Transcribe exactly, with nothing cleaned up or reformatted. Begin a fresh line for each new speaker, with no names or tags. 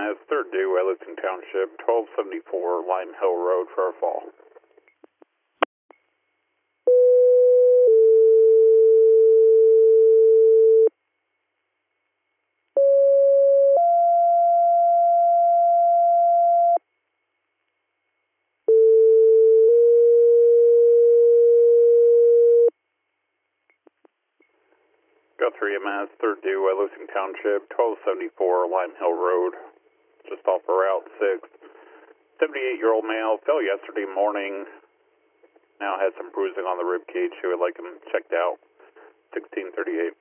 S, third due, Elliston Township, twelve seventy-four Lime Hill Road for a fall. Guthrie M S, third due, Elliston Township, twelve seventy-four Lime Hill Road, just off of Route six. seventy-eight-year-old male fell yesterday morning, now has some bruising on the rib cage. She would like him checked out. sixteen thirty-eight.